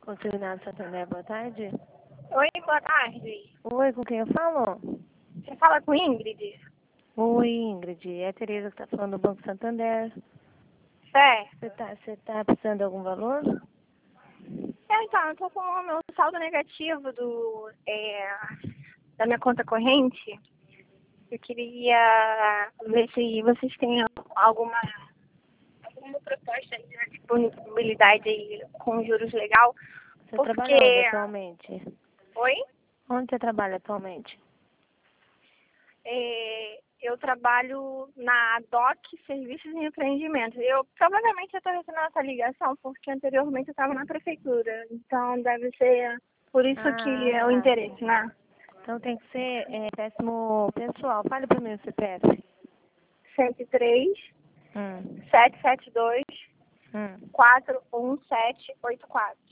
Consignado Santander, boa tarde. Oi, boa tarde. Oi, com quem eu falo? Você fala com Ingrid? Oi, Ingrid. É a Tereza que está falando do Banco Santander. Certo. Você tá precisando de algum valor? Então, eu tô com o meu saldo negativo da minha conta corrente. Eu queria ver se vocês têm alguma proposta de disponibilidade aí com juros legal. Você Porque... trabalha onde atualmente? Oi? Onde você trabalha atualmente? Eu trabalho na DOC Serviços e Empreendimentos. Eu provavelmente estou recebendo essa ligação porque anteriormente eu estava na prefeitura. Então deve ser por isso que é o Tá. interesse, né? Então tem que ser péssimo pessoal. Fale para mim o CPF. 103 Hum. 772 Hum. 41784.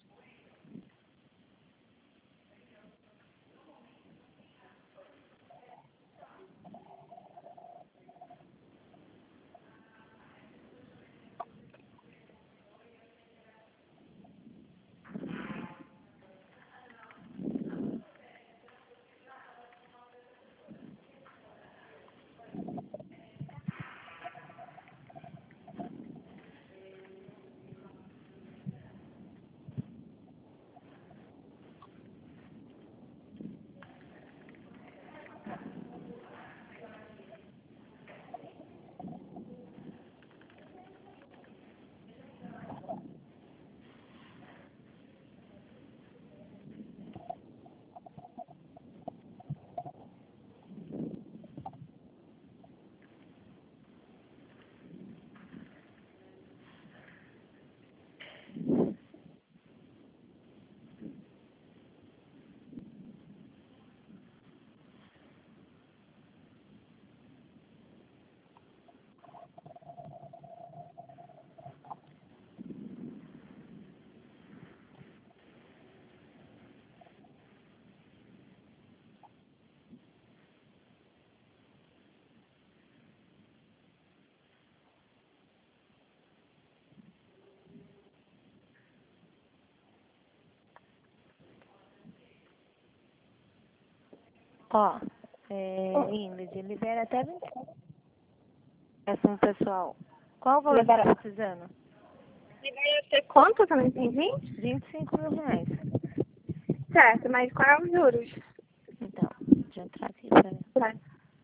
Ó, Ingrid, libera até 20. Péssimo pessoal. Qual o valor que você está precisando? Deveria ser quanto que eu não entendi? 25 mil reais. Certo, mas qual é os juros? Então, deixa eu entrar aqui, peraí. Certo.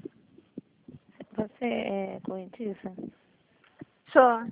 Você é correntista? Sou.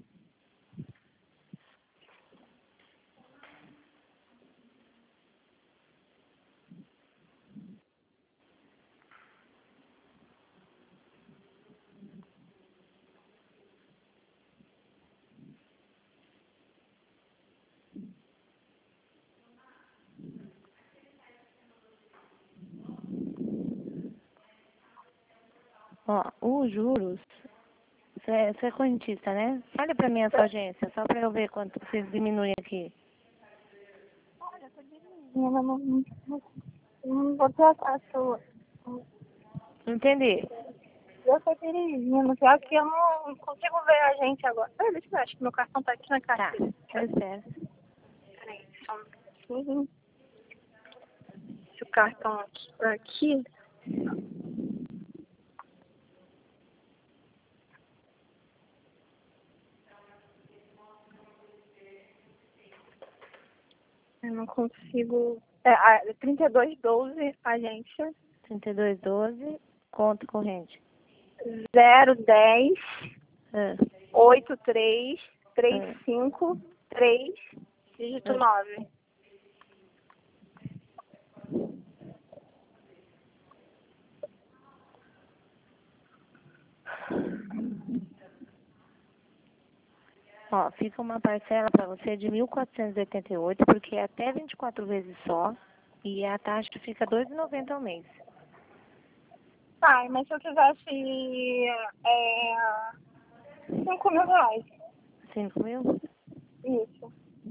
Ó, os juros, você é correntista, né? Fale pra mim a sua agência, só pra eu ver quanto vocês diminuem aqui. Olha, eu tô dirigindo, não vou ter acesso. Entendi. Eu tô dirigindo, pior que eu não consigo ver a gente agora. Deixa eu ver, acho que meu cartão tá aqui na Tá, carteira. eu espero. Peraí, só um pouquinho. Se o cartão aqui por aqui. Eu não consigo. 3212, agência. 3212, conto corrente. 010 Ah, 83 35 3 dígito 9. Ó, fica uma parcela pra você de 1.488, porque é até 24 vezes só, e a taxa fica 2,90 ao mês. Tá, mas se eu quisesse 5 mil reais. 5 mil? Isso.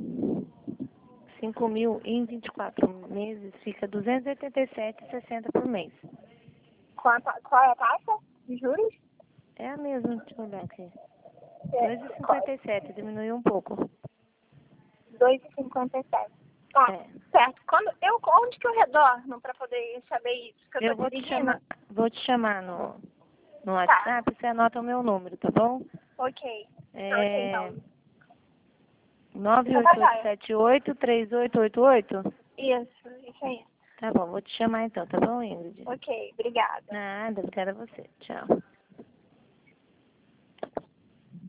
5 mil em 24 meses fica 287,60 por mês. Qual é a taxa de juros? É a mesma, deixa eu olhar aqui. É, 2,57, diminuiu um pouco. 2,57. Ó, É. certo. Onde que eu retorno pra poder saber isso? Que Eu tô vou te dirigindo? chamar no WhatsApp, você anota o meu número, tá bom? Ok. Ok, É então. Então tá joia. 98878-3888? Isso aí. Tá bom, vou te chamar então, tá bom, Ingrid? Ok, obrigada. Nada, obrigada a você. Tchau.